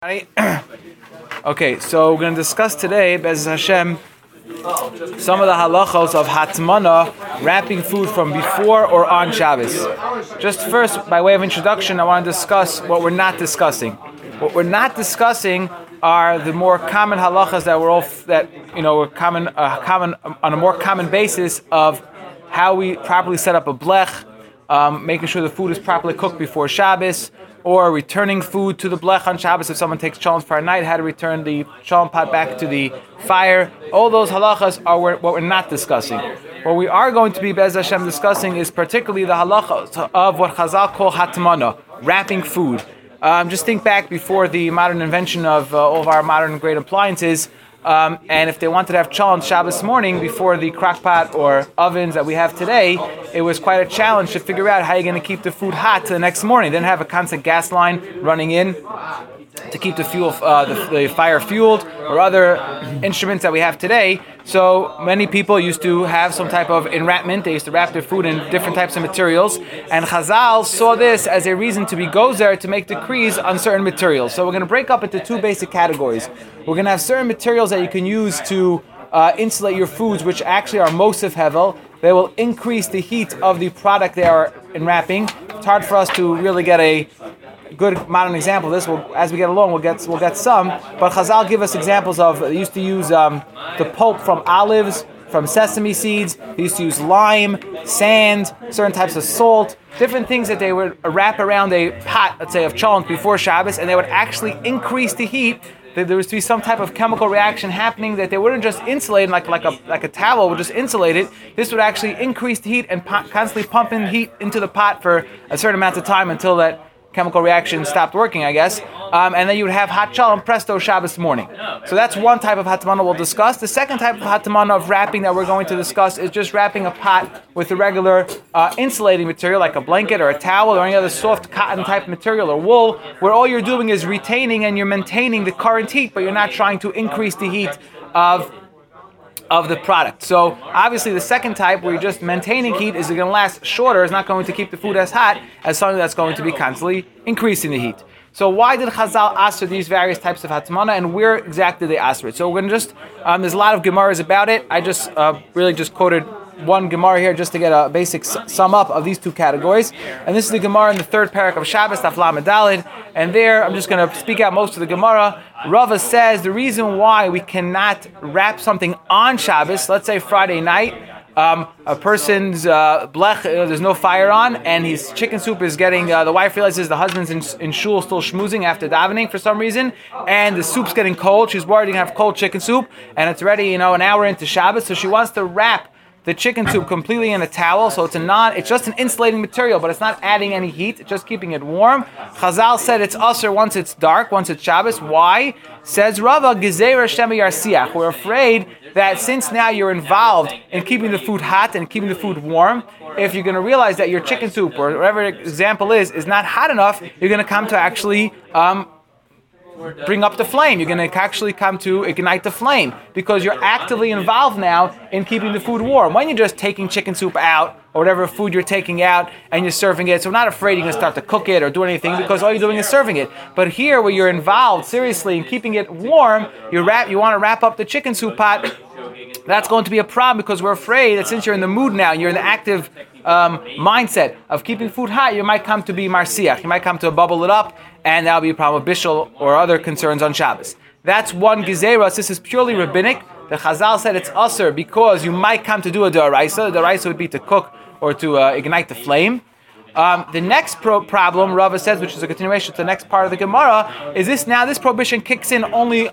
Okay, so we're going to discuss today, Be'ez Hashem, some of the halachos of hatmana, wrapping food from before or on Shabbos. Just first, by way of introduction, I want to discuss what we're not discussing. What we're not discussing are the more common halachas that were common on a more common basis of how we properly set up a blech, making sure the food is properly cooked before Shabbos, or returning food to the blech on Shabbos if someone takes cholent for a night, how to return the cholent pot back to the fire. All those halachas are what we're not discussing. What we are going to be, Be'ez Hashem, discussing is particularly the halachas of what Chazal call hatmana, wrapping food. Just think back before the modern invention of all of our modern great appliances, and if they wanted to have cholent Shabbos morning before the crock pot or ovens that we have today, it was quite a challenge to figure out how you're going to keep the food hot to the next morning. They didn't have a constant gas line running in to keep the fire fueled, or other instruments that we have today. So many people used to have some type of enwrapment. They used to wrap their food in different types of materials, and Chazal saw this as a reason to be gozer, to make decrees on certain materials. So we're going to break up into two basic categories. We're going to have certain materials that you can use to insulate your foods, which actually are mosif hevel. They will increase the heat of the product they are enwrapping. It's hard for us to really get a good modern example of this. As we get along, we'll get some. But Chazal give us examples of, they used to use the pulp from olives, from sesame seeds. They used to use lime, sand, certain types of salt, different things that they would wrap around a pot, let's say, of cholent before Shabbos, and they would actually increase the heat. There was to be some type of chemical reaction happening that they wouldn't just insulate like a towel would just insulate it. This would actually increase the heat and constantly pump in heat into the pot for a certain amount of time until that chemical reaction stopped working, I guess. And then you would have hot cholent presto Shabbos morning. So that's one type of hatmana we'll discuss. The second type of hatmana of wrapping that we're going to discuss is just wrapping a pot with a regular insulating material like a blanket or a towel or any other soft cotton type material or wool, where all you're doing is retaining and you're maintaining the current heat, but you're not trying to increase the heat of the product. So obviously the second type, where you're just maintaining heat, is going to last shorter, is not going to keep the food as hot as something that's going to be constantly increasing the heat. So why did Chazal ask for these various types of hatmana, and where exactly they asked for it? So we're going to just, there's a lot of Gemaras about it. I just really just quoted one Gemara here just to get a basic sum up of these two categories. And this is the Gemara in the third parak of Shabbos, Daf Lamed Daled. And there, I'm just going to speak out most of the Gemara. Rava says the reason why we cannot wrap something on Shabbos, let's say Friday night, a person's blech, there's no fire on, and his chicken soup is getting, the wife realizes the husband's in shul still schmoozing after davening for some reason, and the soup's getting cold. She's worried to have cold chicken soup, and it's ready, an hour into Shabbos, so she wants to wrap the chicken soup completely in a towel, so it's just an insulating material, but it's not adding any heat, it's just keeping it warm. Chazal said it's usher once it's dark, once it's Shabbos. Why? Says Rava, Gezeira Shema Yarsiach. We're afraid that since now you're involved in keeping the food hot and keeping the food warm, if you're going to realize that your chicken soup, or whatever example is not hot enough, you're going to come to actually bring up the flame. You're going to actually come to ignite the flame because you're actively involved now in keeping the food warm. When you're just taking chicken soup out or whatever food you're taking out and you're serving it, so we're not afraid you're going to start to cook it or do anything because all you're doing is serving it. But here, where you're involved seriously in keeping it warm, you want to wrap up the chicken soup pot. That's going to be a problem because we're afraid that since you're in the mood now, you're in the active mindset of keeping food hot, you might come to be marsiach. You might come to bubble it up, and that'll be a problem with bishul or other concerns on Shabbos. That's one gezeras. This is purely rabbinic. The Chazal said it's usher because you might come to do a d'oraisa. The d'oraisa would be to cook or to ignite the flame. The next problem, Rava says, which is a continuation to the next part of the Gemara, is this prohibition kicks in only.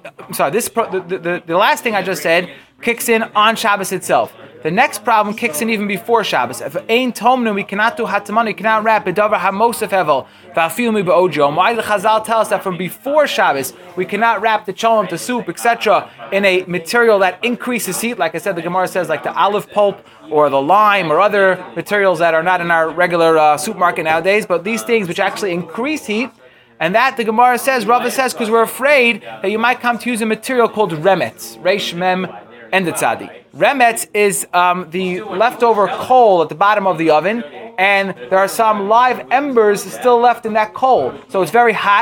The last thing I just said kicks in on Shabbos itself. The next problem kicks in even before Shabbos. If ein tomnu, we cannot do hatmana, we cannot wrap bedavar hamosef hevel va'afilu mi be'ojo. Why did Chazal tell us that from before Shabbos we cannot wrap the cholent, the soup, etc., in a material that increases heat? Like I said, the Gemara says like the olive pulp or the lime or other materials that are not in our regular supermarket nowadays, but these things which actually increase heat. And that the Gemara says, Rava says, because we're afraid that you might come to use a material called remetz, reish mem and the tzadi. Remetz is the leftover coal at the bottom of the oven, and there are some live embers still left in that coal. So it's very hot,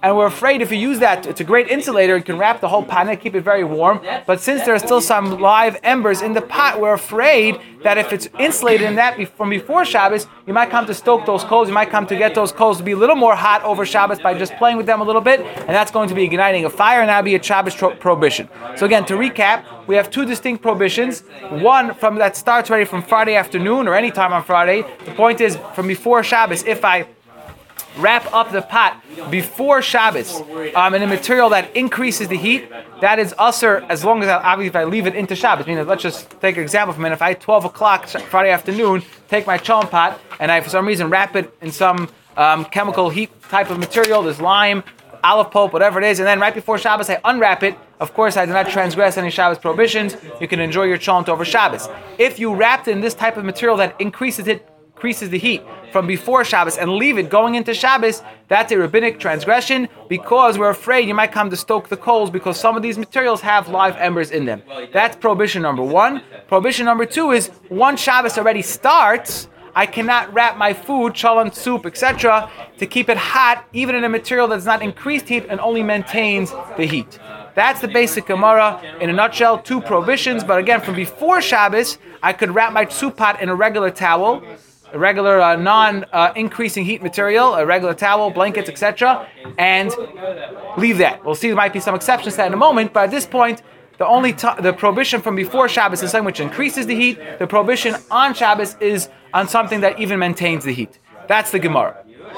and we're afraid if you use that, it's a great insulator, it can wrap the whole pot and keep it very warm, but since there are still some live embers in the pot, we're afraid that if it's insulated in that from before Shabbos, you might come to stoke those coals, you might come to get those coals to be a little more hot over Shabbos by just playing with them a little bit, and that's going to be igniting a fire, and that'll be a Shabbos prohibition. So again, to recap, we have two distinct prohibitions. One from that starts already from Friday afternoon or any time on Friday. The point is, from before Shabbos, if I wrap up the pot before Shabbos in a material that increases the heat, that is usher as long as obviously if I leave it into Shabbos. I mean, let's just take an example from it. If I at 12 o'clock Friday afternoon take my cholent pot and I for some reason wrap it in some chemical heat type of material, there's lime, olive pulp, whatever it is, and then right before Shabbos I unwrap it, of course I do not transgress any Shabbos prohibitions. You can enjoy your cholent over Shabbos. If you wrapped it in this type of material that increases the heat from before Shabbos and leave it going into Shabbos, that's a rabbinic transgression because we're afraid you might come to stoke the coals because some of these materials have live embers in them. That's prohibition number one. Prohibition number two is once Shabbos already starts, I cannot wrap my food, cholent, soup, etc., to keep it hot, even in a material that does not increase heat and only maintains the heat. That's the basic Gemara. In a nutshell, two prohibitions, but again, from before Shabbos, I could wrap my soup pot in a regular towel, a regular non-increasing heat material, a regular towel, blankets, etc., and leave that. We'll see there might be some exceptions to that in a moment, but at this point, the prohibition from before Shabbos is something which increases the heat. The prohibition on Shabbos is on something that even maintains the heat. That's the Gemara.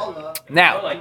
Now,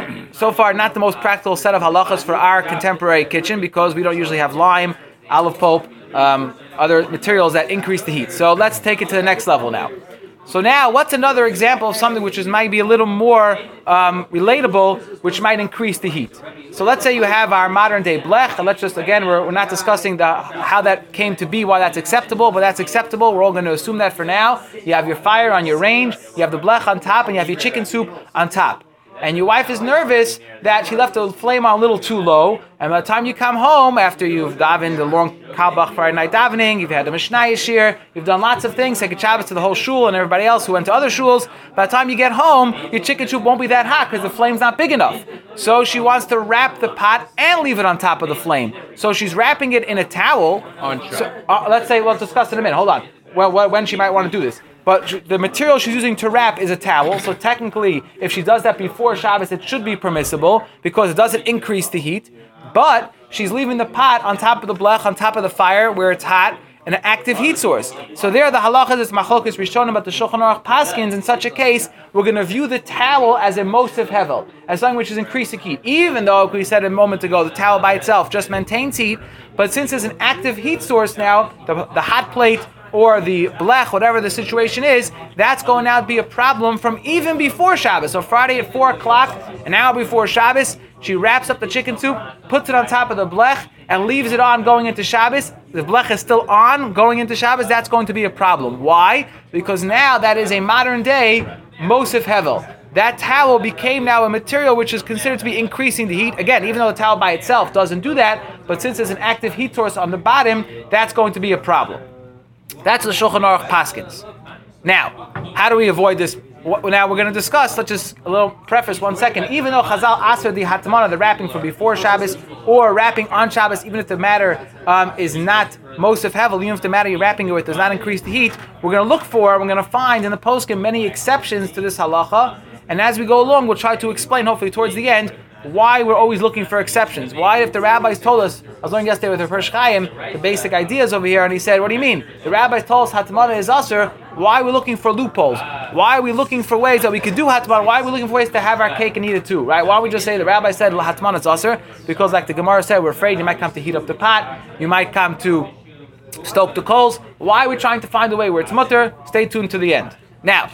so far, not the most practical set of halachas for our contemporary kitchen because we don't usually have lime, olive pulp, other materials that increase the heat. So let's take it to the next level now. So now, what's another example of something which might be a little more relatable, which might increase the heat? So let's say you have our modern day blech, and let's just, again, we're not discussing how that came to be, why that's acceptable, but that's acceptable. We're all going to assume that for now. You have your fire on your range, you have the blech on top, and you have your chicken soup on top. And your wife is nervous that she left the flame on a little too low, and by the time you come home, after you've davened the long Kalbach Friday night davening, you've had the Mishnah Yeshir, you've done lots of things, take a Shabbos to the whole shul and everybody else who went to other shuls, by the time you get home, your chicken soup won't be that hot because the flame's not big enough. So she wants to wrap the pot and leave it on top of the flame. So she's wrapping it in a towel. Let's say, we'll discuss in a minute, hold on, when she might want to do this. But the material she's using to wrap is a towel, so technically, if she does that before Shabbos, it should be permissible because it doesn't increase the heat. But she's leaving the pot on top of the blech, on top of the fire, where it's hot, an active heat source. So there, the halachas is machlokes rishonim about the Shulchan Aruch paskins. In such a case, we're going to view the towel as a mosif hevel, as something which is increasing heat. Even though, we said a moment ago, the towel by itself just maintains heat, but since there's an active heat source now, the hot plate or the blech, whatever the situation is, that's going now to be a problem from even before Shabbos. So Friday at 4 o'clock, an hour before Shabbos, she wraps up the chicken soup, puts it on top of the blech, and leaves it on going into Shabbos. The blech is still on going into Shabbos. That's going to be a problem. Why? Because now that is a modern day mosif hevel. That towel became now a material which is considered to be increasing the heat. Again, even though the towel by itself doesn't do that, but since there's an active heat source on the bottom, that's going to be a problem. That's the Shulchan Aruch paskins. Now, how do we avoid this? Now we're going to discuss, let's just a little preface 1 second. Even though Chazal aser the hatmana, the wrapping for before Shabbos, or wrapping on Shabbos, even if the matter is not mosif hevel, even if the matter you're wrapping it with does not increase the heat, we're going to find in the poskim many exceptions to this halacha. And as we go along, we'll try to explain, hopefully towards the end, why we're always looking for exceptions. Why, if the rabbis told us, I was learning yesterday with Rav Hirsch Chaim, the basic ideas over here, and he said, what do you mean? The rabbis told us hatmana is aser, why are we looking for loopholes? Why are we looking for ways that we could do hatmana? Why are we looking for ways to have our cake and eat it too, right? Why don't we just say the rabbi said hatmana is aser? Because like the Gemara said, we're afraid you might come to heat up the pot, you might come to stoke the coals. Why are we trying to find a way where it's mutter? Stay tuned to the end.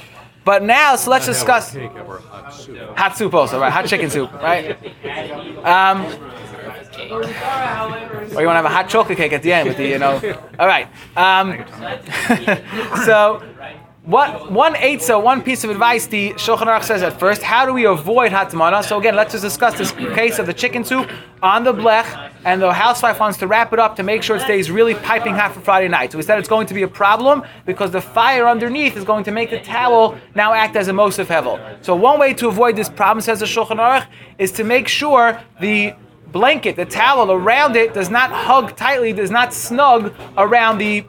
Now, so let's discuss hot soup also, right? Hot chicken soup, right? Or you want to have a hot chocolate cake at the end with the, All right. So one piece of advice the Shulchan Aruch says at first, how do we avoid hatmana? So again, let's just discuss this case of the chicken soup on the blech, and the housewife wants to wrap it up to make sure it stays really piping hot for Friday night. So we said it's going to be a problem because the fire underneath is going to make the towel now act as a mosif hevel. So one way to avoid this problem, says the Shulchan Aruch, is to make sure the blanket, the towel around it, does not hug tightly, does not snug around the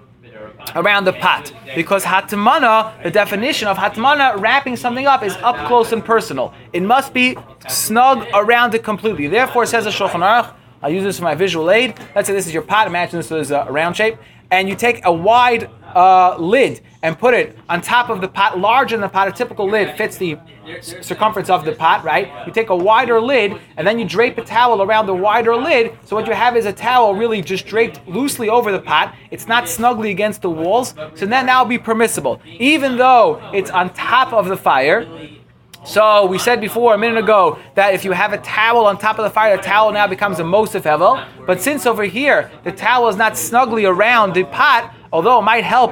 pot, because hatmana, the definition of hatmana, wrapping something up, is up close and personal. It must be snug around it completely. Therefore, says the Shulchan Aruch, I'll use this for my visual aid. Let's say this is your pot. Imagine this is a round shape, and you take a wide lid and put it on top of the pot, larger than the pot. A typical lid fits the circumference of the pot, right? You take a wider lid and then you drape a towel around the wider lid. So what you have is a towel really just draped loosely over the pot. It's not snugly against the walls. So then that will be permissible, even though it's on top of the fire. So we said before a minute ago that if you have a towel on top of the fire, the towel now becomes a mosif hevel. But since over here the towel is not snugly around the pot, although it might help,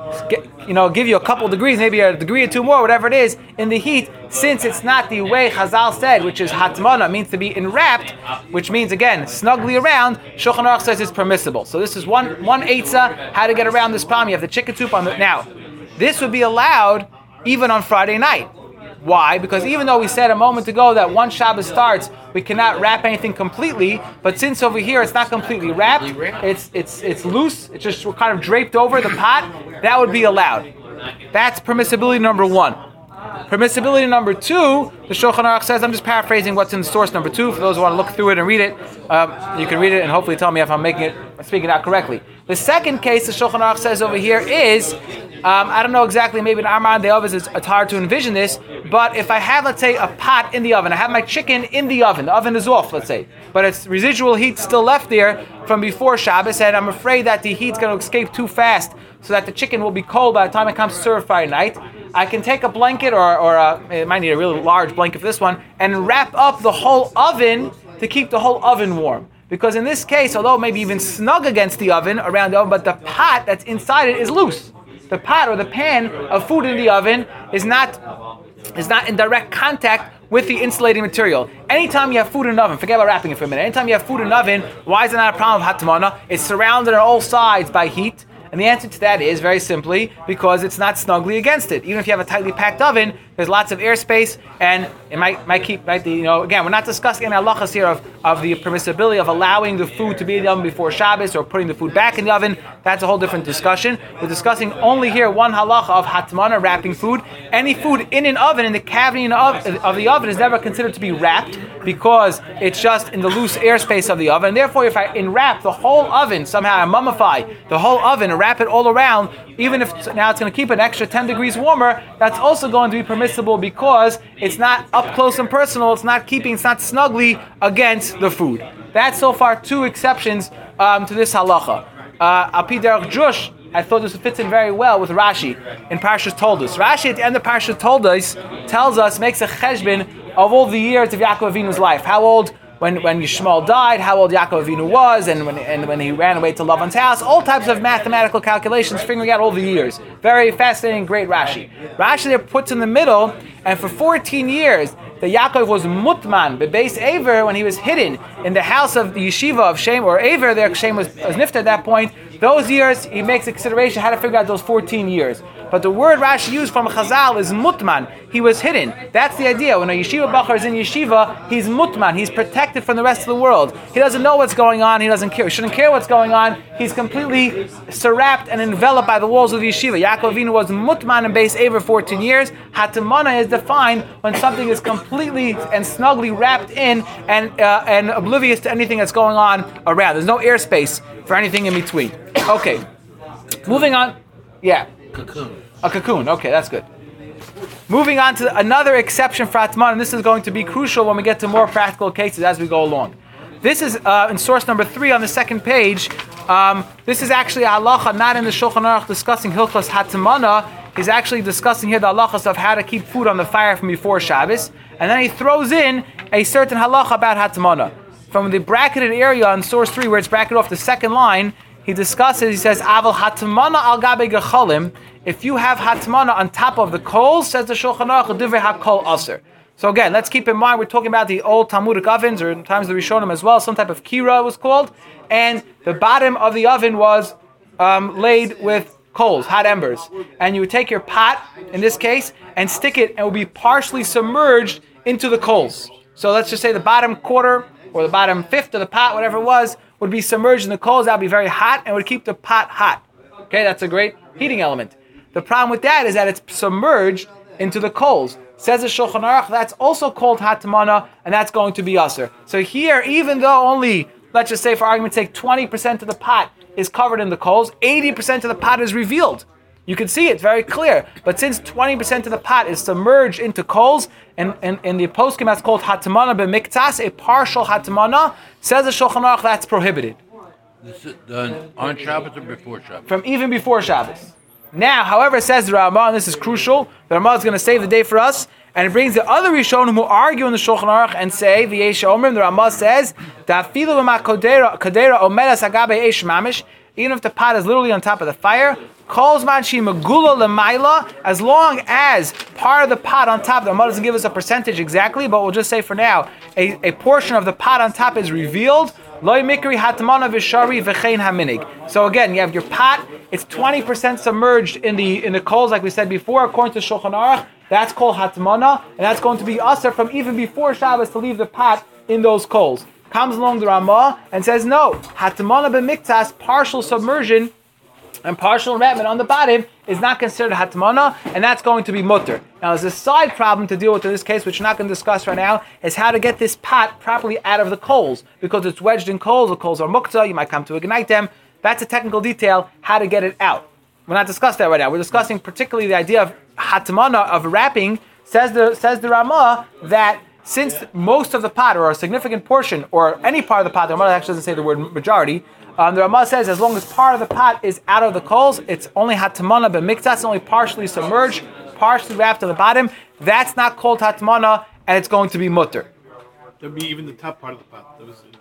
give you a couple degrees, maybe a degree or two more, whatever it is, in the heat, since it's not the way Chazal said, which is hatmana, means to be enwrapped, which means, again, snugly around, Shulchan Aruch says it's permissible. So this is one eitzah, how to get around this problem. You have the chicken soup on the... Now, this would be allowed even on Friday night. Why? Because even though we said a moment ago that once Shabbos starts, we cannot wrap anything completely, but since over here it's not completely wrapped, it's loose, it's just kind of draped over the pot, that would be allowed. That's permissibility number one. Permissibility number two, the Shulchan Aruch says, I'm just paraphrasing what's in source number two. For those who want to look through it and read it, you can read it and hopefully tell me if I'm speaking it out correctly. The second case the Shulchan Aruch says over here is, I don't know exactly, maybe in Arman De'ovis it's hard to envision this, but if I have, let's say, a pot in the oven, I have my chicken in the oven is off, let's say, but it's residual heat still left there from before Shabbos, and I'm afraid that the heat's going to escape too fast so that the chicken will be cold by the time it comes to serve Friday night. I can take a blanket, or it might need a really large blanket for this one, and wrap up the whole oven to keep the whole oven warm. Because in this case, although it may be even snug against the oven, around the oven, but the pot that's inside it is loose. The pot or the pan of food in the oven is not in direct contact with the insulating material. Anytime you have food in an oven, forget about wrapping it for a minute. Anytime you have food in an oven, why is it not a problem of hatmana? It's surrounded on all sides by heat. And the answer to that is very simply because it's not snugly against it. Even if you have a tightly packed oven, there's lots of airspace, and it might keep, again, we're not discussing any halachas here of the permissibility of allowing the food to be in the oven before Shabbos or putting the food back in the oven. That's a whole different discussion. We're discussing only here one halacha of hatmana, wrapping food. Any food in an oven, in the cavity of the oven, is never considered to be wrapped because it's just in the loose airspace of the oven. And therefore, if I enwrap the whole oven, somehow I mummify the whole oven and wrap it all around, even if now it's going to keep an extra 10 degrees warmer, that's also going to be permissible because it's not up close and personal, it's not snugly against the food. That's so far two exceptions to this halacha. Alpi derech drush, I thought this fits in very well with Rashi in Parshas Toldos. Rashi at the end of Parshas Toldos makes a cheshbon of all the years of Yaakov Avinu's life. How old when Yishmael died, how old Yaakov Avinu was, and when he ran away to Lavan's house, all types of mathematical calculations, figuring out all the years. Very fascinating, great Rashi. Rashi there puts in the middle, and for 14 years, the Yaakov was mutman, bebeis Aver, when he was hidden in the house of the yeshiva of Shem, or Aver, there Shem was nifta at that point. Those years, he makes a consideration how to figure out those 14 years. But the word Rashi used from Chazal is mutman. He was hidden. That's the idea. When a yeshiva bachar is in yeshiva, he's mutman. He's protected from the rest of the world. He doesn't know what's going on. He doesn't care. He shouldn't care what's going on. He's completely surrounded and enveloped by the walls of the yeshiva. Yaakov Avinu was mutman in base Aver 14 years. Hatamana is defined when something is completely and snugly wrapped in and oblivious to anything that's going on around. There's no airspace for anything in between. Okay, moving on. Yeah. Cocoon. A cocoon. Okay, that's good. Moving on to another exception for Atman, and this is going to be crucial when we get to more practical cases as we go along. This is in source number 3 on the second page. This is actually a halacha not in the Shulchan Aruch discussing Hilchos Hatmana. He's actually discussing here the halachas of how to keep food on the fire from before Shabbos, and then he throws in a certain halacha about Hatmana. From the bracketed area on source 3, where it's bracketed off the second line, he discusses, he says, Aval hatmana al gabe gecholim, if you have hatmana on top of the coals, says the Shulchan Aruch, divrei hakol aser. So again, let's keep in mind, we're talking about the old Talmudic ovens, or in times of the Rishonim as well, some type of kira it was called, and the bottom of the oven was laid with coals, hot embers. And you would take your pot, in this case, and stick it, and it would be partially submerged into the coals. So let's just say the bottom quarter, or the bottom fifth of the pot, whatever it was, would be submerged in the coals. That would be very hot, and would keep the pot hot. Okay, that's a great heating element. The problem with that is that it's submerged into the coals. Says the Shulchan Aruch, that's also called hatmana, and that's going to be aser. So here, even though only, let's just say for argument's sake, 20% of the pot is covered in the coals, 80% of the pot is revealed. You can see it very clear. But since 20% of the pot is submerged into coals, and in the poskim that's called hatmana b'miktas, a partial hatmana, says the Shulchan Aruch, that's prohibited. This is done on Shabbos or before Shabbos? From even before Shabbos. Now, however, says the Ramah, and this is crucial, the Ramah is going to save the day for us, and it brings the other Rishonim who argue in the Shulchan Aruch and say, V'yesh Omrim, the Ramah says, Da'afilu b'ma kodera omedas agabe eish mamish, even if the pot is literally on top of the fire, kolzman shi megula l'mayla, as long as part of the pot on top, the Ramah doesn't give us a percentage exactly, but we'll just say for now, a portion of the pot on top is revealed, Loi mikri hatmana v'shari v'chein haminig. So again, you have your pot. It's 20% submerged in the coals, like we said before. According to Shulchan Aruch, that's called hatmana, and that's going to be aser from even before Shabbos to leave the pot in those coals. Comes along the Ramah and says no. Hatmana b'miktas, partial submersion and partial enwrappment on the bottom is not considered hatmana, and that's going to be mutter. Now, there's a side problem to deal with in this case, which we're not going to discuss right now, is how to get this pot properly out of the coals. Because it's wedged in coals, the coals are muktzah, you might come to ignite them. That's a technical detail, how to get it out. We're not discussing that right now. We're discussing particularly the idea of hatmana, of wrapping. Says the Ramah that since most of the pot, or a significant portion, or any part of the pot, the Ramah actually doesn't say the word majority, the Ramah says as long as part of the pot is out of the coals, it's only hatmana b'miktas, only partially submerged, partially wrapped to the bottom. That's not called hatmana, and it's going to be mutter. There'd be even the top part of the pot.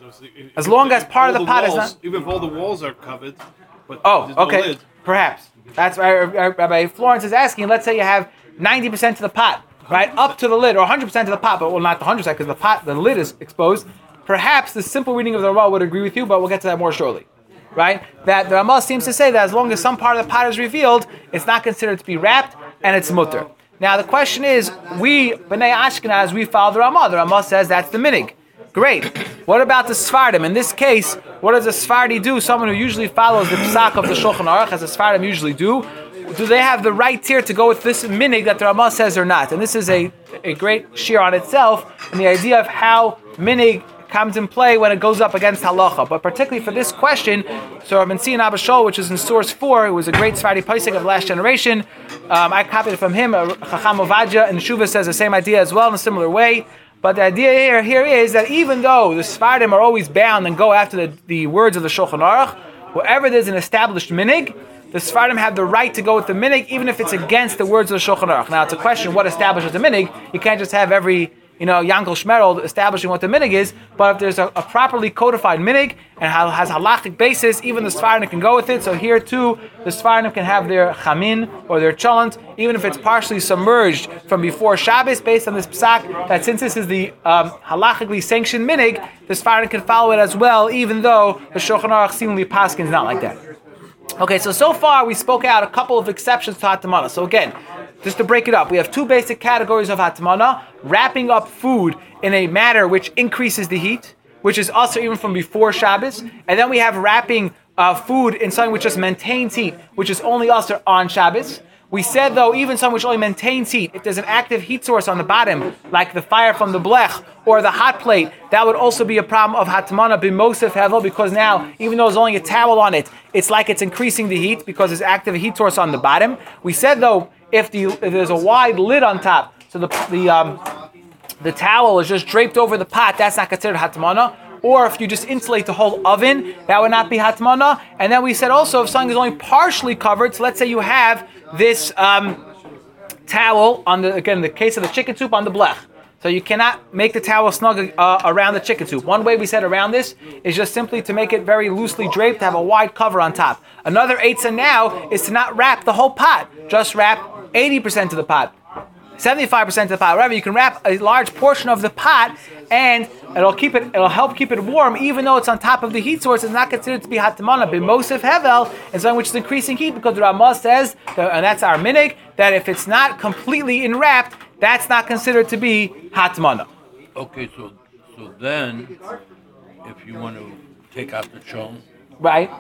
As long as part of the pot is not... Even if all the walls are covered, but oh, okay, no lid. Perhaps. That's why Rabbi Florence is asking, let's say you have 90% of the pot, right, up to the lid, or 100% of the pot, but well, not the 100% because the lid is exposed. Perhaps the simple reading of the Ramah would agree with you, but we'll get to that more shortly. Right? That the Ramah seems to say that as long as some part of the pot is revealed, it's not considered to be wrapped, and it's mutter. Now the question is, we, B'nai Ashkenaz, we follow the Ramah. The Ramah says that's the minig. Great. What about the Sfardim? In this case, what does a Sfardi do? Someone who usually follows the Psak of the Shulchan Aruch, as the Sfardim usually do. Do they have the right here to go with this minig that the Ramah says or not? And this is a great shir on itself, and the idea of how minig comes in play when it goes up against halacha. But particularly for this question, so Rabbi Tzin Abba Shaul, which is in source 4, it was a great Sfardi Paisik of the last generation. I copied it from him. Chacham Ovadia and Shuvah says the same idea as well in a similar way. But the idea here is that even though the Sfardim are always bound and go after the words of the Shulchan Aruch, wherever there's an established minig, the Sfardim have the right to go with the minig, even if it's against the words of the Shulchan Aruch. Now, it's a question, what establishes the minig? You can't just have every Yankel Shmerold establishing what the minig is, but if there's a properly codified minig and has halachic basis, even the Sfardim can go with it. So here too, the Sfardim can have their chamin or their cholent, even if it's partially submerged from before Shabbos, based on this psak, that since this is the halachically sanctioned minig, the Sfardim can follow it as well, even though the Shulchan Aruch seemingly paskins not like that. Okay, so far we spoke out a couple of exceptions to hatmana. So again, just to break it up, we have two basic categories of hatmana: wrapping up food in a manner which increases the heat, which is also even from before Shabbos, and then we have wrapping food in something which just maintains heat, which is only also on Shabbos. We said though, even something which only maintains heat, if there's an active heat source on the bottom, like the fire from the blech or the hot plate, that would also be a problem of hatmana b'mosef hevel, because now, even though there's only a towel on it, it's like it's increasing the heat because there's active heat source on the bottom. We said though, if there's a wide lid on top, so the towel is just draped over the pot, that's not considered hatmana. Or if you just insulate the whole oven, that would not be hatmana. And then we said also, if something is only partially covered, so let's say you have this towel on the case of the chicken soup on the blech. So you cannot make the towel snug around the chicken soup. One way we said around this is just simply to make it very loosely draped, to have a wide cover on top. Another eitzah now is to not wrap the whole pot. Just wrap 80% of the pot, 75% of the pot, whatever. You can wrap a large portion of the pot, and it'll help keep it warm, even though it's on top of the heat source. It's not considered to be hatmana b'mosef hevel, and something which is increasing heat, because the Ramah says, and that's our minig, that if it's not completely enwrapped, that's not considered to be hatmana. Okay, so then, if you want to take out the chon, right?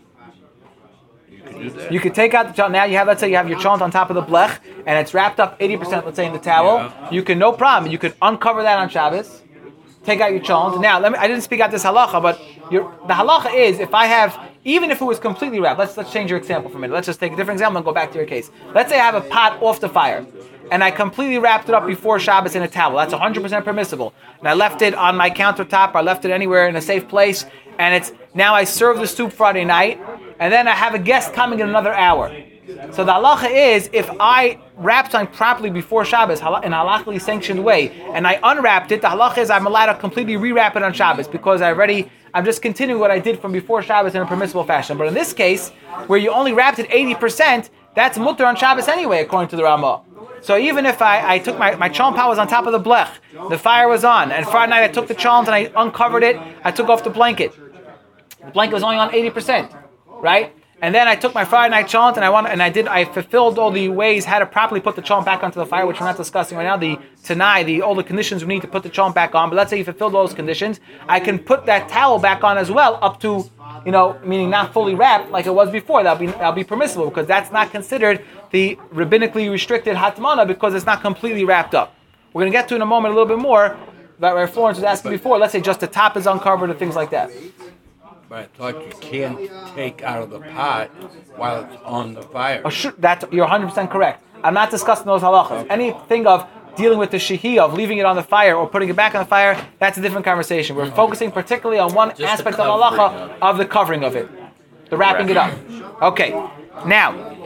You can do that. You could take out the chont. Now you have, let's say you have your chont on top of the blech, and it's wrapped up 80%, let's say, in the towel. Yeah. You can, no problem. You could uncover that on Shabbos, take out your chont. Now, I didn't speak out this halacha, but the halacha is, even if it was completely wrapped, let's change your example for a minute. Let's just take a different example and go back to your case. Let's say I have a pot off the fire, and I completely wrapped it up before Shabbos in a towel. That's 100% permissible. And I left it on my countertop, or I left it anywhere in a safe place, and now I serve the soup Friday night, and then I have a guest coming in another hour. So the halacha is, if I wrapped something properly before Shabbos in a halachically sanctioned way, and I unwrapped it, the halacha is I'm allowed to completely rewrap it on Shabbos, because I'm just continuing what I did from before Shabbos in a permissible fashion. But in this case, where you only wrapped it 80%, that's mutter on Shabbos anyway, according to the Ramah. So even if I took my cholent pot was on top of the blech, the fire was on, and Friday night I took the cholent and I uncovered it, I took off the blanket. The blanket was only on 80%, right? And then I took my Friday night cholent and I fulfilled all the ways how to properly put the cholent back onto the fire, which we're not discussing right now. The tanai, all the conditions we need to put the cholent back on. But let's say you fulfilled all those conditions, I can put that towel back on as well, up to, meaning not fully wrapped like it was before. That'll be permissible, because that's not considered the rabbinically restricted hatmana, because it's not completely wrapped up. We're going to get to in a moment a little bit more about where Florence was asking before. Let's say just the top is uncovered and things like that. But I thought you can't take out of the pot while it's on the fire. Oh, sure, you're 100% correct. I'm not discussing those halachas. Anything of dealing with the shehiyah, of leaving it on the fire or putting it back on the fire, that's a different conversation. We're focusing particularly on one aspect of halacha, of the covering of it, the wrapping it up. Okay, now,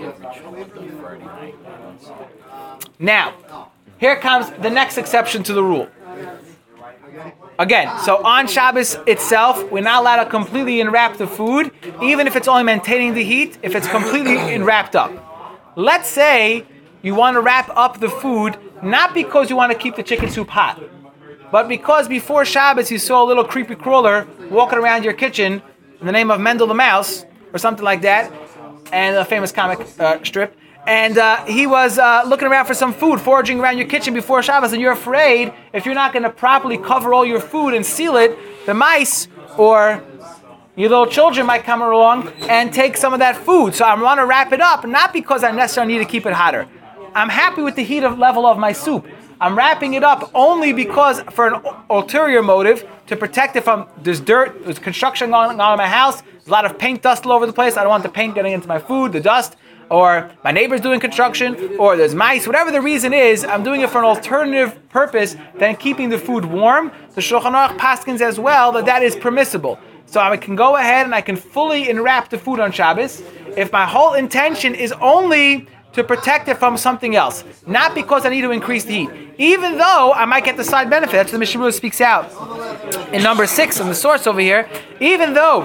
here comes the next exception to the rule. Again, so on Shabbos itself, we're not allowed to completely enwrap the food, even if it's only maintaining the heat, if it's completely enwrapped up. Let's say you want to wrap up the food, not because you want to keep the chicken soup hot, but because before Shabbos you saw a little creepy crawler walking around your kitchen in the name of Mendel the Mouse, or something like that, and a famous comic strip, and he was looking around for some food, foraging around your kitchen before Shabbos, and you're afraid if you're not going to properly cover all your food and seal it, the mice or your little children might come along and take some of that food. So I want to wrap it up, not because I necessarily need to keep it hotter. I'm happy with the heat level of my soup. I'm wrapping it up only because, for an ulterior motive, to protect it from there's dirt, there's construction going on in my house, there's a lot of paint dust all over the place. I don't want the paint getting into my food, the dust, or my neighbor's doing construction, or there's mice, whatever the reason is, I'm doing it for an alternative purpose than keeping the food warm. The Shulchan Aruch paskins as well that is permissible. So I can go ahead and I can fully enwrap the food on Shabbos if my whole intention is only to protect it from something else, not because I need to increase the heat. Even though I might get the side benefit, that's what the Mishnah Berurah speaks out in number 6 in the source over here. Even though,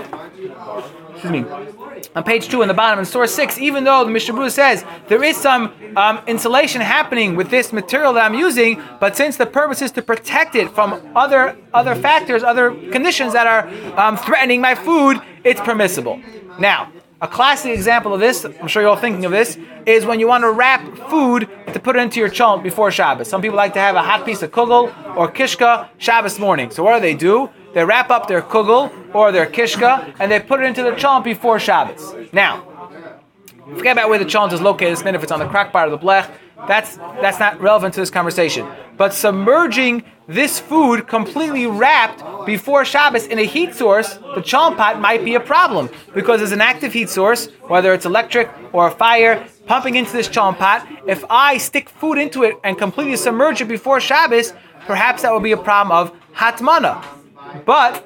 on page 2 in the bottom in source 6, even though the Mishnah Berurah says there is some insulation happening with this material that I'm using, but since the purpose is to protect it from other factors, other conditions that are threatening my food, it's permissible. Now, a classic example of this, I'm sure you're all thinking of this, is when you want to wrap food to put it into your cholent before Shabbos. Some people like to have a hot piece of kugel or kishka Shabbos morning. So what do? They wrap up their kugel or their kishka and they put it into their cholent before Shabbos. Now, forget about where the cholent is located this minute, if it's on the crack part of the blech. That's not relevant to this conversation. But submerging this food completely wrapped before Shabbos in a heat source, the cholent pot might be a problem because there's an active heat source, whether it's electric or a fire, pumping into this cholent pot. If I stick food into it and completely submerge it before Shabbos, perhaps that would be a problem of hatmana. But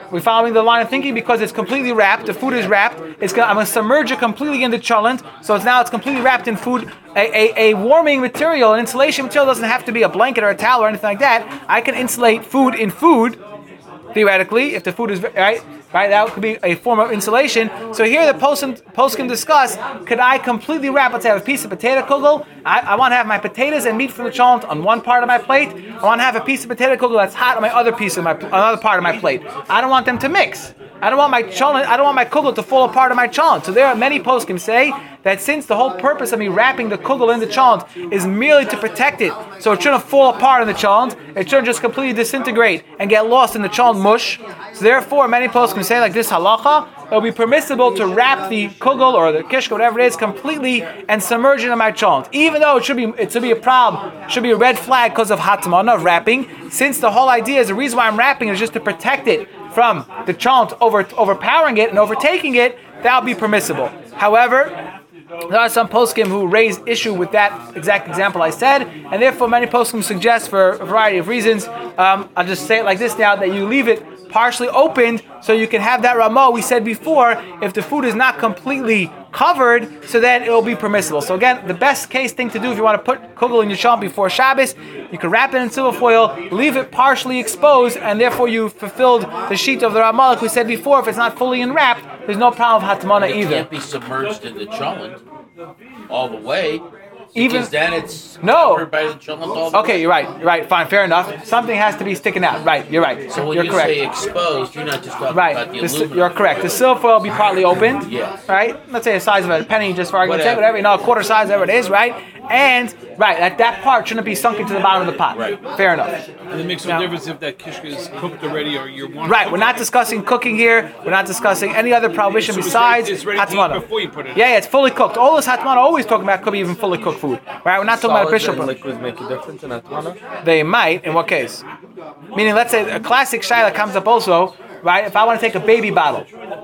We're following the line of thinking because it's completely wrapped. The food is wrapped. I'm going to submerge it completely in the cholent. So it's completely wrapped in food. A warming material, an insulation material doesn't have to be a blanket or a towel or anything like that. I can insulate food in food, theoretically, if the food is right, that could be a form of insulation. So here the poskim discuss, could I completely wrap, let's say I have a piece of potato kugel, I want to have my potatoes and meat from the cholent on one part of my plate, I want to have a piece of potato kugel that's hot on my other another part of my plate. I don't want them to mix. I don't want my kugel to fall apart of my cholent. So there are many poskim say that since the whole purpose of me wrapping the kugel in the cholent is merely to protect it, so it shouldn't fall apart in the cholent, it shouldn't just completely disintegrate and get lost in the cholent mush. So therefore, many poskim say like this halacha, it will be permissible to wrap the kugel or the kishka, whatever it is, completely and submerge it in my cholent. Even though it should be a problem, it should be a red flag because of hatmana, of wrapping, since the whole idea is the reason why I'm wrapping is just to protect it from the cholent overpowering it and overtaking it, that will be permissible. However, there are some poskim who raise issue with that exact example I said, and therefore many poskim suggest, for a variety of reasons, I'll just say it like this now, that you leave it partially opened so you can have that ramah we said before. If the food is not completely covered, so then it will be permissible. So again, the best case thing to do if you want to put kugel in your cholent before Shabbos, you can wrap it in silver foil, leave it partially exposed, and therefore you fulfilled the sheet of the ramah like we said before. If it's not fully enwrapped, there's no problem of hatmana either. It can't be submerged in the cholent all the way. Even because then it's no. covered by the cholent all the way. Okay, you're right. Fine, fair enough. Something has to be sticking out. Right, you're right. So when you're you correct. say exposed, you're not just talking Right, about the aluminum. you're correct. The silver foil will be partly opened. Yes. Right. Let's say the size of a penny, just for argument's sake, Whatever. whatever. A quarter size, whatever it is. Right. And that part shouldn't be sunk into the bottom of the pot. Right. Fair enough. And it makes no difference if that kishka is cooked already or you're wanting. Right. We're not discussing cooking here. We're not discussing any other prohibition So besides it's ready to eat hatmana. before you put it in. Yeah, it's fully cooked. All this hatmana always talking about could be even fully cooked food. Right. We're not talking about a bishop. Liquids make a difference in atmana? They might. In what case? Meaning, let's say a classic shaila comes up also. Right. If I want to take a baby bottle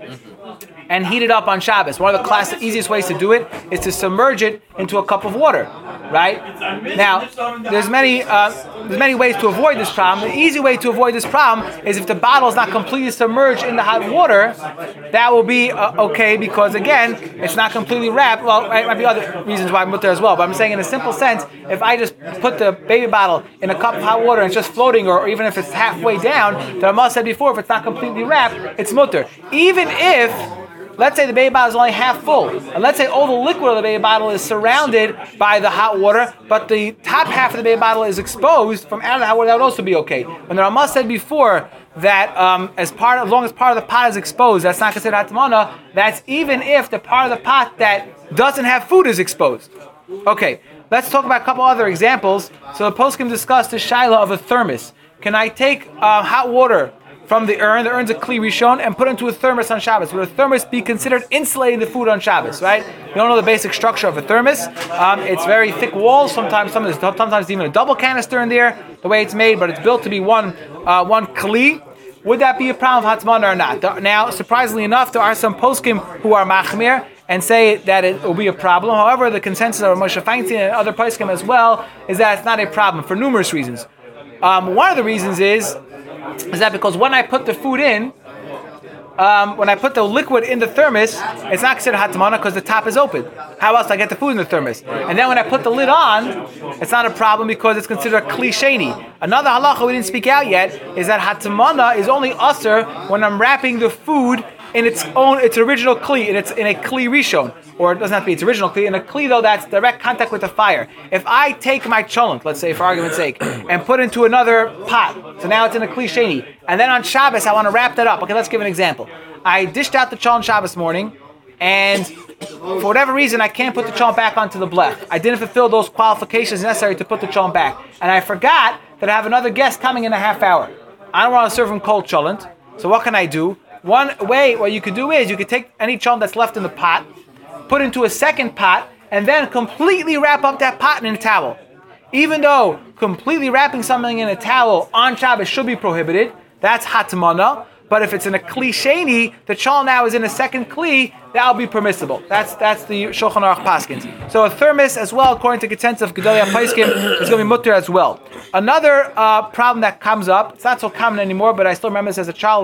and heat it up on Shabbos, one of the easiest ways to do it is to submerge it into a cup of water, right? Now, there's many ways to avoid this problem. The easy way to avoid this problem is if the bottle is not completely submerged in the hot water, that will be okay because, again, it's not completely wrapped. Well, there might be other reasons why I'm put there as well, but I'm saying in a simple sense, if I just put the baby bottle in a cup of hot water and it's just floating, or even if it's halfway down, the Rama said before, if it's not completely wrapped, it's mutter. Even if, let's say the baby bottle is only half full, and let's say all the liquid of the baby bottle is surrounded by the hot water, but the top half of the baby bottle is exposed from out of the hot water, that would also be okay. When the Rama said before that as long as part of the pot is exposed, that's not considered hatmana. That's even if the part of the pot that doesn't have food is exposed. Okay, let's talk about a couple other examples. So the poskim discussed the shaila of a thermos. Can I take hot water from the urn? The urn's a kli rishon, and put into a thermos on Shabbos. Would a thermos be considered insulating the food on Shabbos? Right? You don't know the basic structure of a thermos. It's very thick walls. Sometimes even a double canister in there. The way it's made, but it's built to be one kli. Would that be a problem of hatmana or not? Now, surprisingly enough, there are some poskim who are machmir and say that it will be a problem. However, the consensus of Moshe Feinstein and other poskim as well is that it's not a problem for numerous reasons. One of the reasons is that because when I put the food in, when I put the liquid in the thermos, it's not considered hatmana because the top is open. How else do I get the food in the thermos? And then when I put the lid on, it's not a problem because it's considered a kli sheni. Another halacha we didn't speak out yet is that hatmana is only usher when I'm wrapping the food in its original kli, in a kli rishon, or it doesn't have to be its original kli. In a kli though, that's direct contact with the fire. If I take my cholent, let's say for argument's sake, and put into another pot, so now it's in a kli sheni, and then on Shabbos I want to wrap that up. Okay, let's give an example. I dished out the cholent Shabbos morning, and for whatever reason I can't put the cholent back onto the blech. I didn't fulfill those qualifications necessary to put the cholent back, and I forgot that I have another guest coming in a half hour. I don't want to serve him cold cholent, so what can I do? One way what you could do is you could take any cholent that's left in the pot, put into a second pot, and then completely wrap up that pot in a towel. Even though completely wrapping something in a towel on Shabbos should be prohibited, that's hatmana. But if it's in a kli sheni, the cholent now is in a second kli, that'll be permissible. That's the Shulchan Aruch Paskins. So a thermos as well, according to consensus of Gedolei HaPoskim, is going to be mutter as well. Another problem that comes up, it's not so common anymore, but I still remember this as a child, we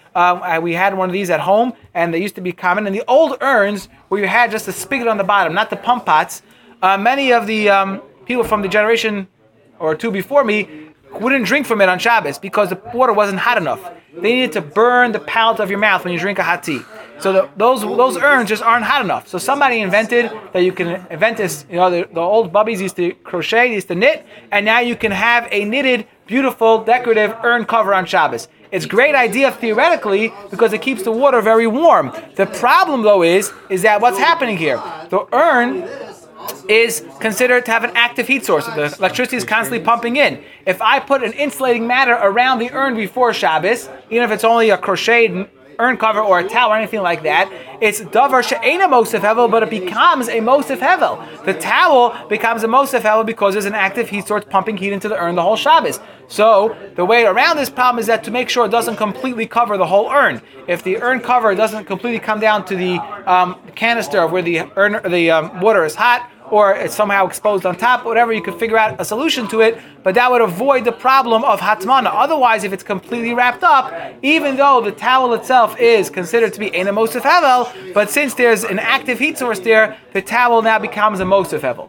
We had one of these at home, and they used to be common. And the old urns, where you had just a spigot on the bottom, not the pump pots, many of the people from the generation or two before me wouldn't drink from it on Shabbos because the water wasn't hot enough. They needed to burn the palate of your mouth when you drink a hot tea. So those urns just aren't hot enough. So somebody invented that you can invent this. The old bubbies used to crochet, they used to knit, and now you can have a knitted, beautiful, decorative urn cover on Shabbos. It's a great idea theoretically because it keeps the water very warm. The problem though is that what's happening here? The urn is considered to have an active heat source. The electricity is constantly pumping in. If I put an insulating matter around the urn before Shabbos, even if it's only a crocheted urn cover or a towel or anything like that, it's davar she'ena mosef hevel, but it becomes a mosef hevel. The towel becomes a mosef hevel because there's an active heat source pumping heat into the urn the whole Shabbos. So the way around this problem is that to make sure it doesn't completely cover the whole urn. If the urn cover doesn't completely come down to the canister of where the water is hot, or it's somehow exposed on top, whatever, you could figure out a solution to it, but that would avoid the problem of hatmana. Otherwise, if it's completely wrapped up, even though the towel itself is considered to be Eina Mosef Hevel, but since there's an active heat source there, the towel now becomes a Mosef Hevel.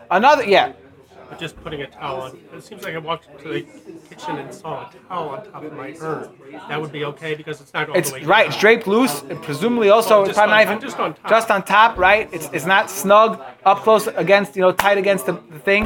But just putting a towel on, it seems like I walked into the kitchen and saw a towel on top of my urn. That would be okay because it's not all the way right, down. it's draped loose, and presumably also it's probably not even just on top, right? It's not snug up close against, tight against the thing.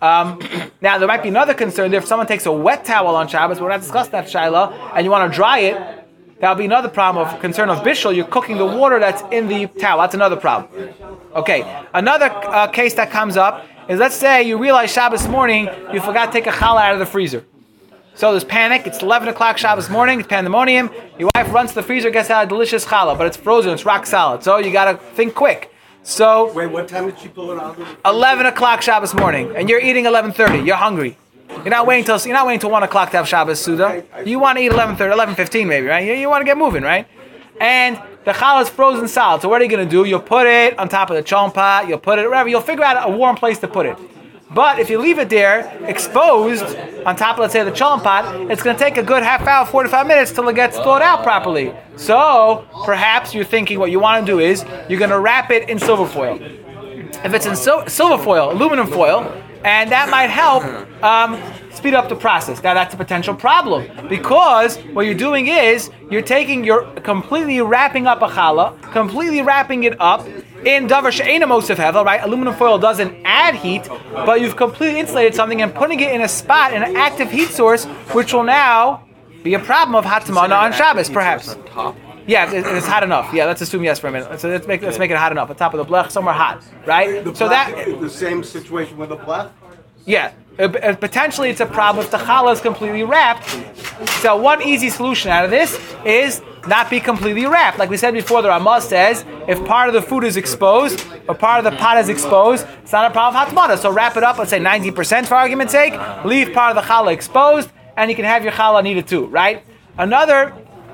Now there might be another concern there. If someone takes a wet towel on Shabbos, we're not discussing that Shaila, and you want to dry it, that'll be another problem of concern of bishul. You're cooking the water that's in the towel. That's another problem. Okay, another case that comes up is, let's say you realize Shabbos morning you forgot to take a challah out of the freezer. So there's panic. It's 11 o'clock Shabbos morning. It's pandemonium. Your wife runs to the freezer, gets out a delicious challah, but it's frozen. It's rock solid. So you got to think quick. So wait, what time did she pull it out? 11 o'clock Shabbos morning, and you're eating 11:30. You're hungry. You're not waiting till 1 o'clock to have Shabbos Suda. You want to eat 11:30, 11:15 maybe, right? You want to get moving, right? And the challah is frozen solid. So what are you going to do? You'll put it on top of the cholent pot. You'll put it wherever. You'll figure out a warm place to put it. But if you leave it there exposed on top of, let's say, the cholent pot, it's going to take a good half hour, 45 minutes till it gets thawed out properly. So perhaps you're thinking what you want to do is you're going to wrap it in silver foil. If it's in silver foil, aluminum foil, and that might help speed up the process. Now that's a potential problem because what you're doing is you're completely wrapping up a challah, completely wrapping it up in davar she'ena mosef hevel, right? Aluminum foil doesn't add heat, but you've completely insulated something and putting it in a spot, in an active heat source, which will now be a problem of hatmana on Shabbos, perhaps. Yeah, it's hot enough. Yeah, let's assume yes for a minute. So let's make it hot enough. On top of the blech, somewhere hot, right? The same situation with the blech? Yeah, potentially it's a problem if the challah is completely wrapped. So one easy solution out of this is not be completely wrapped. Like we said before, the Ramah says if part of the food is exposed or part of the pot is exposed, it's not a problem of hatmana. So wrap it up, let's say 90% for argument's sake. Leave part of the challah exposed, and you can have your challah kneaded too, right? Another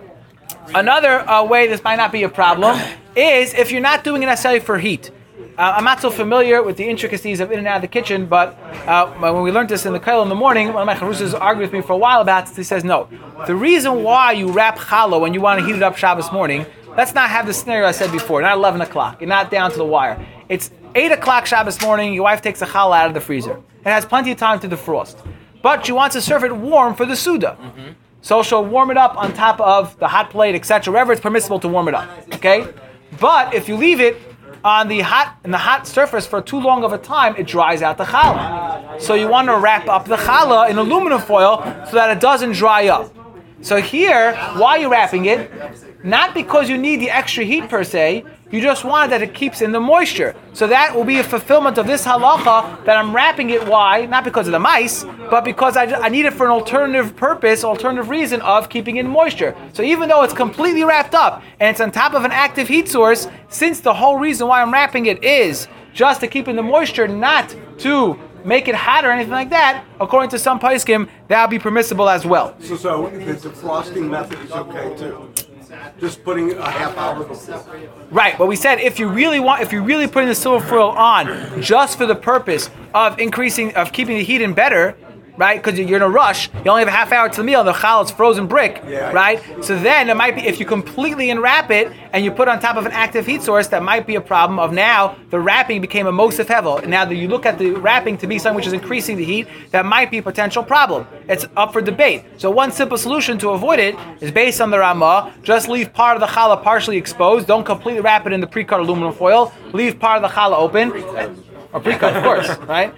way this might not be a problem is if you're not doing it necessarily for heat. I'm not so familiar with the intricacies of in and out of the kitchen, but when we learned this in the kollel in the morning, one of my charusas argued with me for a while about this. He says, no. The reason why you wrap challah when you want to heat it up Shabbos morning, let's not have the scenario I said before, not 11 o'clock. You're not down to the wire. It's 8 o'clock Shabbos morning, your wife takes a challah out of the freezer. It has plenty of time to defrost. But she wants to serve it warm for the Suda. Mm-hmm. So she'll warm it up on top of the hot plate, etc., wherever it's permissible to warm it up. Okay? But if you leave it on the hot surface for too long of a time, it dries out the challah. So you want to wrap up the challah in aluminum foil so that it doesn't dry up. So here, why are you wrapping it? Not because you need the extra heat per se, you just want that it keeps in the moisture. So that will be a fulfillment of this halacha that I'm wrapping it. Why? Not because of the mice, but because I need it for an alternative purpose, alternative reason of keeping in moisture. So even though it's completely wrapped up and it's on top of an active heat source, since the whole reason why I'm wrapping it is just to keep in the moisture, not to make it hot or anything like that, according to some poskim, that'll be permissible as well. So the defrosting method is okay too. Just putting a half hour before. Right, but we said if you're really putting the silver foil on just for the purpose of keeping the heat in better, right? Because you're in a rush. You only have a half hour to the meal, and the challah is frozen brick, right? So then it might be, if you completely enwrap it and you put it on top of an active heat source, that might be a problem of now the wrapping became a mosif hevel. Now that you look at the wrapping to be something which is increasing the heat, that might be a potential problem. It's up for debate. So one simple solution to avoid it is based on the Ramah. Just leave part of the challah partially exposed. Don't completely wrap it in the pre-cut aluminum foil. Leave part of the challah open. Or pre-cut, of course, right?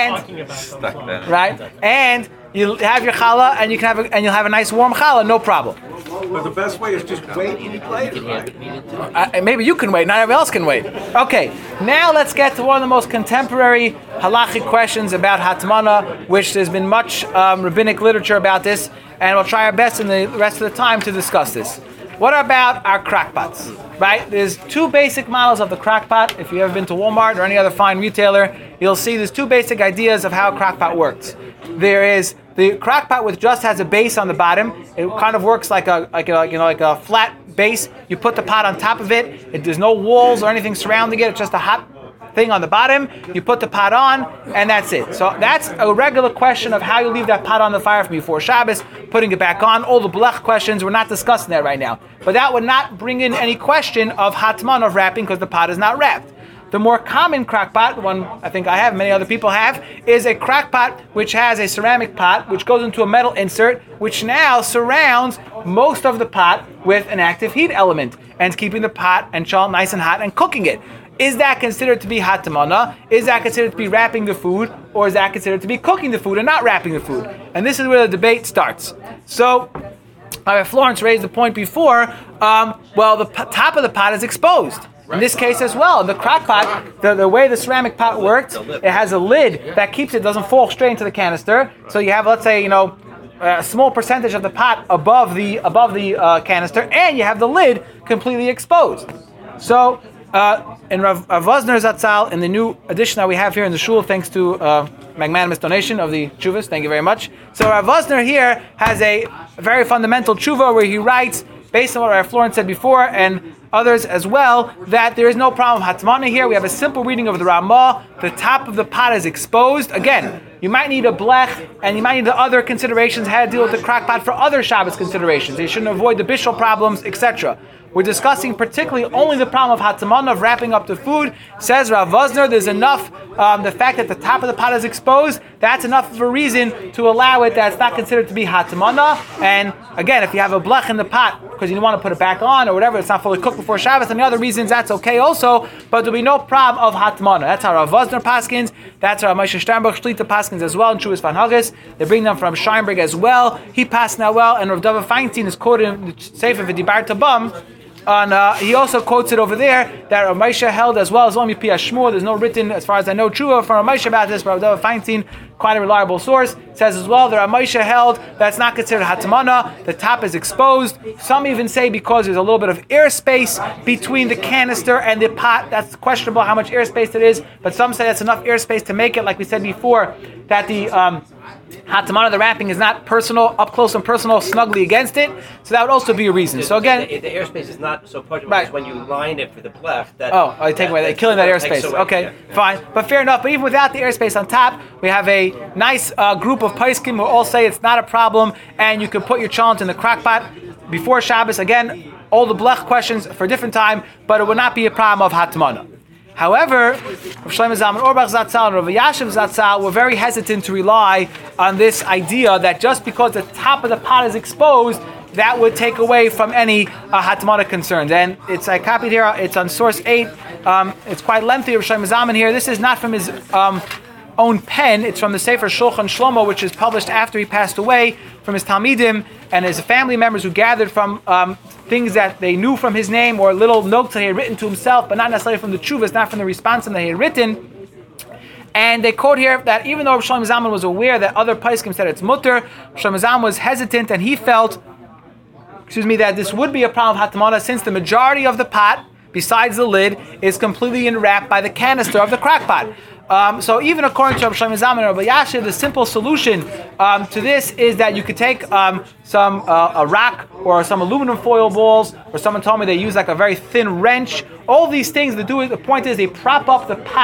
And you have your challah, and you can have and you'll have a nice warm challah, no problem. But the best way is just wait and eat later, right? Maybe you can wait, not everyone else can wait. Okay, now let's get to one of the most contemporary halachic questions about hatmana, which there's been much rabbinic literature about this, and we'll try our best in the rest of the time to discuss this. What about our crockpots? Right? There's two basic models of the crockpot. If you've ever been to Walmart or any other fine retailer, you'll see there's two basic ideas of how a crockpot works. There is the crockpot which just has a base on the bottom. It kind of works like a flat base. You put the pot on top of it. There's no walls or anything surrounding it. It's just a hot thing on the bottom. You put the pot on, and that's it. So that's a regular question of how you leave that pot on the fire from before Shabbos, putting it back on. All the blech questions, we're not discussing that right now. But that would not bring in any question of hatman, of wrapping, because the pot is not wrapped. The more common crockpot, the one I think I have, many other people have, is a crockpot which has a ceramic pot which goes into a metal insert, which now surrounds most of the pot with an active heat element and keeping the pot and chal nice and hot and cooking it. Is that considered to be hatmana? Is that considered to be wrapping the food? Or is that considered to be cooking the food and not wrapping the food? And this is where the debate starts. So, Florence raised the point before, the top of the pot is exposed. In this case as well, the crock pot, the way the ceramic pot works, it has a lid that keeps it, doesn't fall straight into the canister. So you have, let's say, a small percentage of the pot above the canister, and you have the lid completely exposed. So, in Rav Vosner Zatzal, in the new edition that we have here in the shul, thanks to magnanimous donation of the tshuvas, thank you very much. So Rav Vosner here has a very fundamental tshuva where he writes, based on what Rav Florence said before, and others as well, that there is no problem with hatmana here. We have a simple reading of the Ramah. The top of the pot is exposed. Again, you might need a blech, and you might need the other considerations, how to deal with the crock pot for other Shabbos considerations. You shouldn't avoid the bishul problems, etc. We're discussing particularly only the problem of hatmana, of wrapping up the food. Says Rav Vosner, there's enough, the fact that the top of the pot is exposed, that's enough of a reason to allow it that's not considered to be hatmana. And again, if you have a blech in the pot, because you don't want to put it back on or whatever, it's not fully cooked before Shabbos, and the other reasons, that's okay also, but there'll be no problem of hatmana. That's how Rav Vosner paskins, that's how Moshe Sternberg Shlita paskins as well, and Chuvas Van Haggis. They bring them from Scheinberg as well. He passed now well, and Rav David Feinstein is quoted in the Sefer V'Dibar Tabam. He also quotes it over there that Rav Moshe held as well as Olam Yipi Shmuel. There's no written, as far as I know, tshuva from Rav Moshe about this, but Rav David Feinstein, quite a reliable source, says as well that Rav Moshe held that's not considered hatmana. The top is exposed. Some even say because there's a little bit of airspace between the canister and the pot. That's questionable how much airspace it is, but some say that's enough airspace to make it, like we said before, that the hatmana, the wrapping, is not personal, up close and personal, snugly against it. So that would also be a reason. So again, the airspace is not so partial, right. When you line it for the blech. They take away, they're killing that airspace. Okay, fine. But fair enough. But even without the airspace on top, we have a nice group of poskim who all say it's not a problem, and you can put your chalent in the crock pot before Shabbos. Again, all the blech questions for a different time, but it would not be a problem of hatmana. However, Rav Shlomo Zalman Auerbach Zatzal and Rav Yashiv Zatzal were very hesitant to rely on this idea that just because the top of the pot is exposed, that would take away from any hatmana concerns. And I copied here, it's on source 8. It's quite lengthy, Rav Shlomo Zalman here. This is not from his own pen. It's from the Sefer Shulchan Shlomo, which is published after he passed away, from his Talmidim and his family members who gathered from things that they knew from his name, or little notes that he had written to himself, but not necessarily from the tshuvas, not from the response that he had written. And they quote here that even though Rav Shlomo Zalman was aware that other poskim said it's mutter, Rav Shlomo Zalman was hesitant, and he felt, that this would be a problem of hatmana, since the majority of the pot, besides the lid, is completely enwrapped by the canister of the crock pot. So even according to Rav Shlomo Zalman and Rabbi Yashiv, the simple solution to this is that you could take a rock or some aluminum foil balls, or someone told me they use like a very thin wrench. All these things, the point is they prop up the pot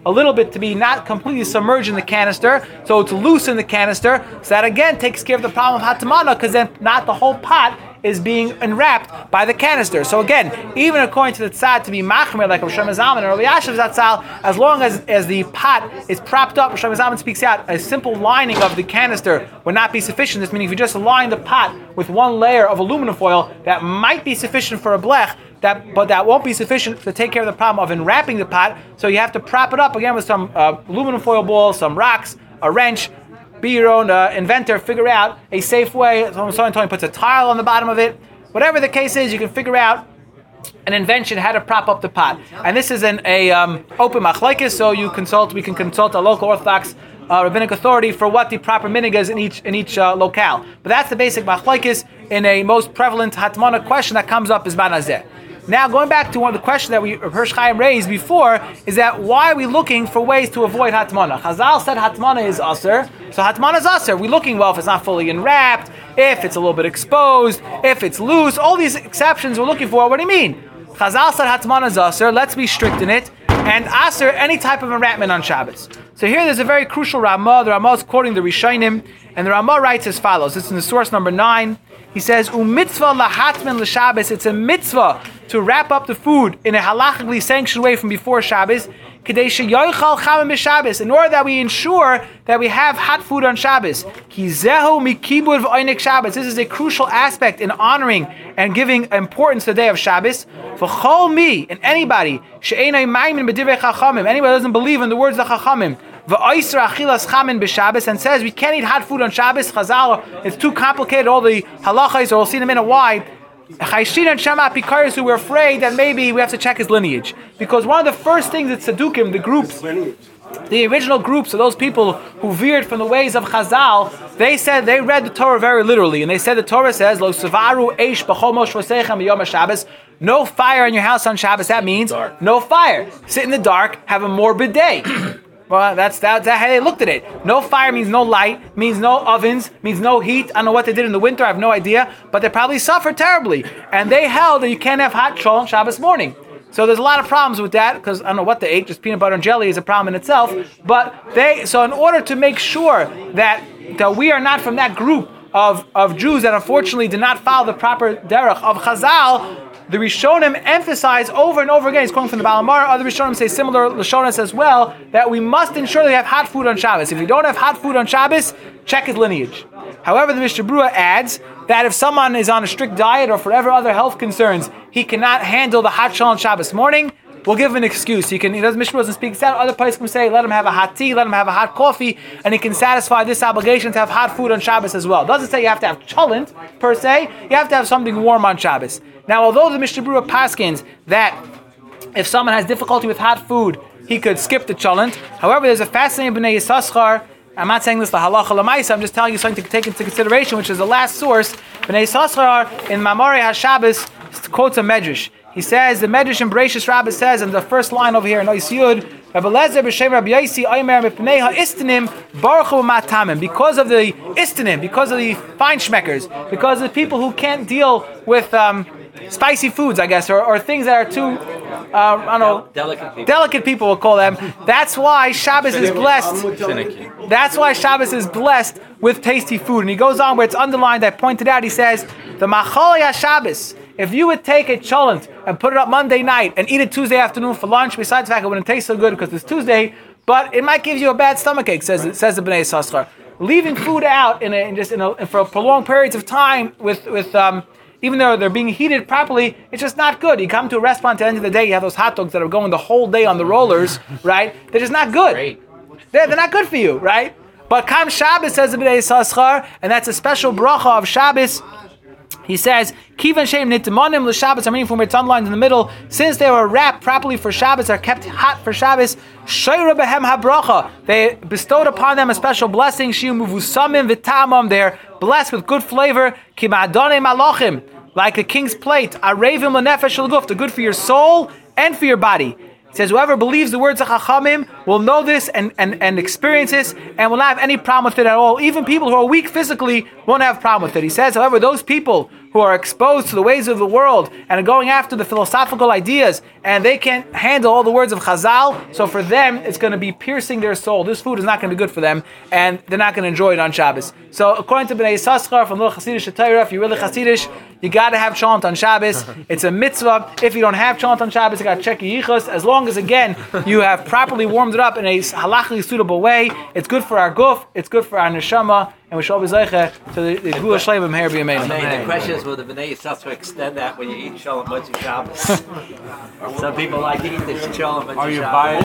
a little bit to be not completely submerged in the canister, so it's loose in the canister. So that again takes care of the problem of hatmana, because then not the whole pot is being enwrapped by the canister. So again, even according to the tzad to be machmer, like Rosh Hashanah and Rabbi Yashav Zatzal, as long as the pot is propped up, Rosh Hashanah speaks out, a simple lining of the canister would not be sufficient. This meaning if you just line the pot with one layer of aluminum foil, that might be sufficient for a blech, but that won't be sufficient to take care of the problem of enwrapping the pot. So you have to prop it up again with some aluminum foil balls, some rocks, a wrench. Be your own inventor, figure out a safe way. Someone puts a tile on the bottom of it. Whatever the case is, you can figure out an invention how to prop up the pot. And this is an open machlekes, so we can consult a local Orthodox rabbinic authority for what the proper minig is in each locale. But that's the basic machlekes in a most prevalent hatmana question that comes up is banazeh. Now, going back to one of the questions that Hirsch Chaim raised before, is that why are we looking for ways to avoid hatmana? Chazal said hatmana is aser, so hatmana is aser. We're looking, well, if it's not fully enwrapped, if it's a little bit exposed, if it's loose, all these exceptions we're looking for. What do you mean? Chazal said hatmana is aser, let's be strict in it, and aser any type of enwrapment on Shabbos. So here there's a very crucial Ramah. The Ramah is quoting the Rishonim, and the Ramah writes as follows. It's in the source number 9. He says, "U'mitzvah lahatmen l'Shabbos." It's a mitzvah to wrap up the food in a halachically sanctioned way from before Shabbos. Kedei sheyochal chamim b'Shabbos, in order that we ensure that we have hot food on Shabbos. Ki zehu mikibud v'oinik Shabbos. This is a crucial aspect in honoring and giving importance to the day of Shabbos. V'chol mi, and anybody she'enay maimin b'divrei chachamim, anybody who doesn't believe in the words of the chachamim, v'oisra achilas chamin b'Shabbos, and says we can't eat hot food on Shabbos. Chazal, it's too complicated. All the halachas, or we'll see in a minute why. Chayshin and Shema Pikaris, who were afraid that maybe we have to check his lineage, because one of the first things that Tzedukim, the groups, the original groups of those people who veered from the ways of Chazal, they said they read the Torah very literally, and they said the Torah says Lo Savaru Eish B'chol Moshvosechem B'Yom Shabbos. No fire in your house on Shabbos. That means no fire. Sit in the dark. Have a morbid day. Well, that's how they looked at it. No fire means no light, means no ovens, means no heat. I don't know what they did in the winter, I have no idea, but they probably suffered terribly. And they held that you can't have hot shol on Shabbos morning. So there's a lot of problems with that, because I don't know what they ate, just peanut butter and jelly is a problem in itself. But so in order to make sure that we are not from that group of Jews that unfortunately did not follow the proper derech of Chazal, the Rishonim emphasize over and over again, he's quoting from the Balamar, other Rishonim say similar Lashonis as well, that we must ensure that we have hot food on Shabbos. If we don't have hot food on Shabbos, check his lineage. However, the Mishnah Berurah adds that if someone is on a strict diet or for whatever other health concerns, he cannot handle the hot shal on Shabbos morning, we'll give him an excuse. Mishnah Berurah doesn't speak out. Other places can say, let him have a hot tea, let him have a hot coffee, and he can satisfy this obligation to have hot food on Shabbos as well. It doesn't say you have to have cholent, per se. You have to have something warm on Shabbos. Now, although the Mishnah Berurah paskins that if someone has difficulty with hot food, he could skip the cholent. However, there's a fascinating B'nai Yissaschar. I'm not saying this the halacha l'maisa. I'm just telling you something to take into consideration, which is the last source. B'nai Yissaschar in Mamorei HaShabbos quotes a medrash. He says, the Medrash in Bereshis Rabbah says, in the first line over here in Ois Yud, Rabbi Lezer b'shem Rabbi Yosi Omer mipnei ha'istnim baruchu matamim, because of the istanim, because of the feinschmeckers, because of the people who can't deal with spicy foods, I guess, or things that are too, I don't know, delicate people we'll call them. That's why Shabbos is blessed. That's why Shabbos is blessed with tasty food. And he goes on where it's underlined, I pointed out, he says, the Macholei HaShabbos, if you would take a cholent and put it up Monday night and eat it Tuesday afternoon for lunch, besides the fact it wouldn't taste so good because it's Tuesday, but it might give you a bad stomachache, says the B'nai Yissaschar. Leaving food out for prolonged periods of time with even though they're being heated properly, it's just not good. You come to a restaurant at the end of the day, you have those hot dogs that are going the whole day on the rollers, right? They're just not good. They're not good for you, right? But Kam Shabbos, says the B'nai Yissaschar, and that's a special bracha of Shabbos. He says, Kivan Shem Nitimonim l'Shabbos, I'm reading from where it's underlined in the middle, since they were wrapped properly for Shabbos, are kept hot for Shabbos, Shoyra Behem HaBracha, they bestowed upon them a special blessing, Shiu Muvusamim V'tamam, they're blessed with good flavor, Kimadone Malachim, like a king's plate, Arevim L'Nefesh L'Guf, they're good for your soul and for your body. He says, whoever believes the words of Chachamim will know this and experience this and will not have any problem with it at all. Even people who are weak physically won't have a problem with it. He says, however, those people who are exposed to the ways of the world and are going after the philosophical ideas, and they can't handle all the words of Chazal, so for them it's going to be piercing their soul. This food is not going to be good for them, and they're not going to enjoy it on Shabbos. So according to Bnei Yissaschar from Little Chassidish Torah, if you're really Chassidish, you got to have cholent on Shabbos. It's a mitzvah. If you don't have cholent on Shabbos, you got to check your yichus. As long as, again, you have properly warmed it up in a halachically suitable way, it's good for our guf, it's good for our neshama, and we shall be zeicha to the Gula Shleimim here b'yameinu. The question is, will the Bnei Yissaschar extend that when you eat Shalom Motzei Shabbos? Some people like to eat the Shalom Motzei Shabbos. Are you buying